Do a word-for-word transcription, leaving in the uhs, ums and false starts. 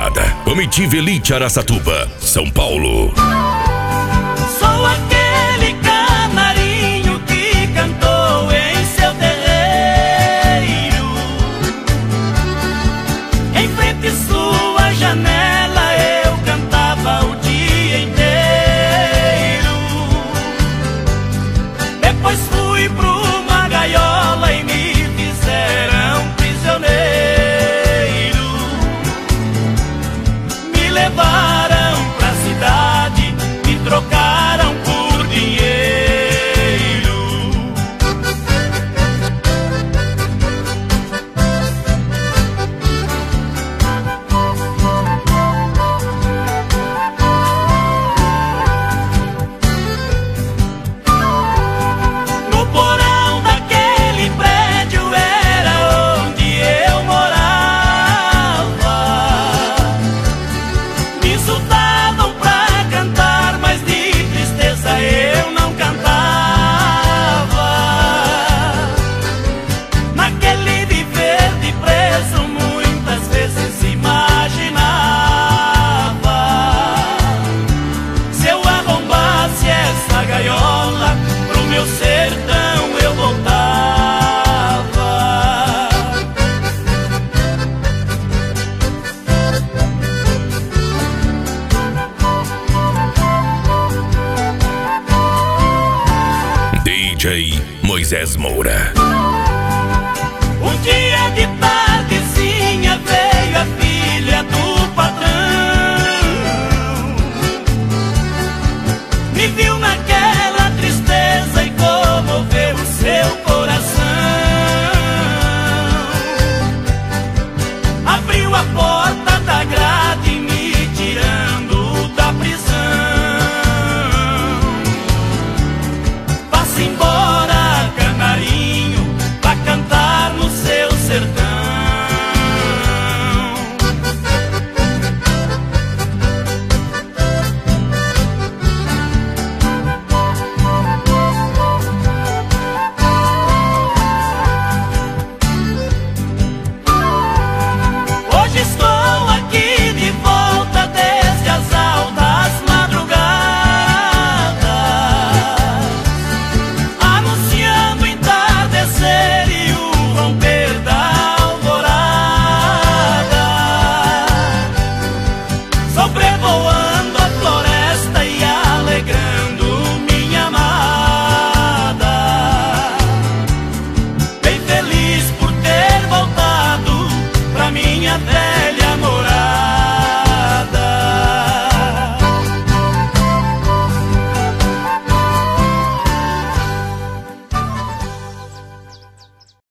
Estrada. Comitiva Elite Araçatuba, São Paulo. Sou aquele canarinho que cantou em seu terreiro, em frente à sua janela eu cantava o dia inteiro. Depois fui pra uma gaiola e me fizeram prisioneiro. Me levaram pra cidade, me trocaram por dinheiro. No porão daquele prédio era onde eu morava. Me insultavam pra cantar, mas de tristeza eu não cantava. Naquele viver de preso muitas vezes imaginava, se eu arrombasse essa gaiola, pro meu sertão eu voltava. D J Moisés Moura.